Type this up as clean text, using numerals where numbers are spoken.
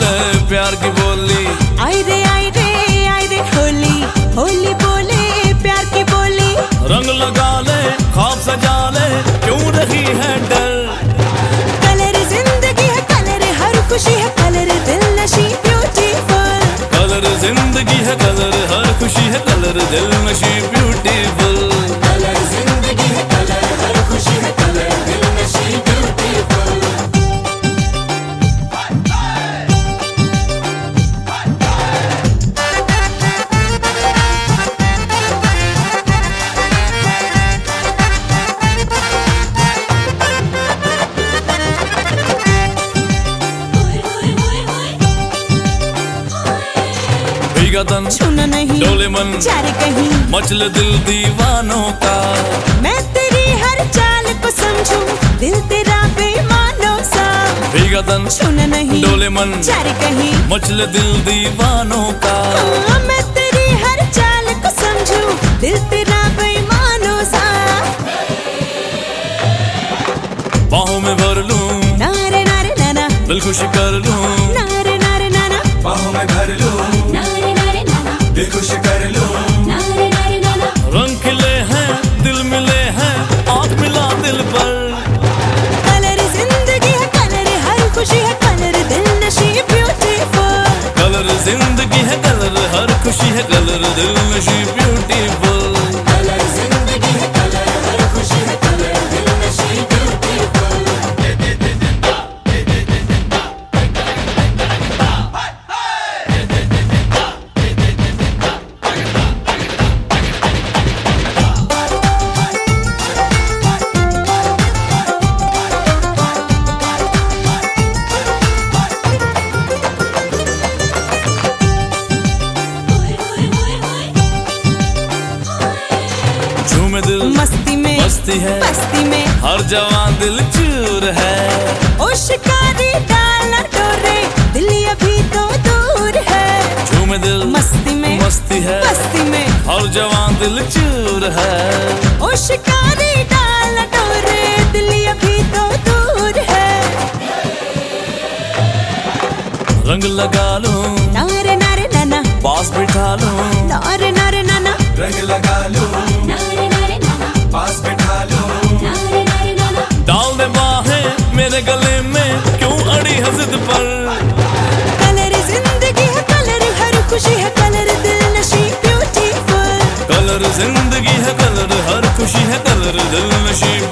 बोले प्यार की बोली। आई रे होली होली बोले प्यार की बोली। रंग लगा ले ख्वाब सजा ले क्यों रही है डर। कलर जिंदगी है कलर हर खुशी है कलर दिल नशी ब्यूटीफुल। कलर जिंदगी है कलर हर खुशी है कलर दिल नशी ब्यूटीफुल। कलर जिंदगी है कलर हर खुशी है कलर दिल नशी ब्यूटीफुल। तन छूना नहीं डोले मन चारे कहीं मचले दिल दीवानों का। मैं तेरी हर चाल को समझूं दिल तेरा बेईमानों सा। भीगा तन छूना नहीं डोले मन चारे कहीं मचले दिल दीवानों का। मैं तेरी हर चाल को समझूं दिल तेरा बेईमानों सा। बाहों में भर लूं नारे नारे नाना दिल खुश कर लूं। नारे नारे नाना बाहों में भर लूं नारे नारे नाना दिल खुश कर लूं। नारे नारे नाना रंग खिले हैं दिल मिले हैं आँख मिला दिल पर। कलर जिंदगी है कलर हर खुशी है कलर दिल नशी ब्यूटीफुल। कलर जिंदगी है कलर हर खुशी है कलर दिल नशी ब्यूटीफुल। कलर जिंदगी है कलर हर खुशी है कलर दिल नशी ब्यूटीफुल। झूमे दिल मस्ती में मस्ती है बस्ती में हर जवान दिल चूर है। ओ शिकारी डालना डोरे दिल अभी तो दूर है। झूमे दिल मस्ती में मस्ती है बस्ती में हर जवान दिल चूर है। ओ शिकारी डालना डोरे दिल अभी तो दूर है। रंग लगा लूं नारे नारे नाना पास बिठा लूं। नारे नारे नाना रंग लगा लूं नारे नारे नाना पास बिठा लूं। नारे नारे नाना डाल दे बाहें मेरे गले में क्यों अड़ी है जिद पर। कलर जिंदगी है कलर हर खुशी है कलर दिल नशी ब्यूटीफुल। कलर जिंदगी है कलर हर खुशी है कलर दिल नशी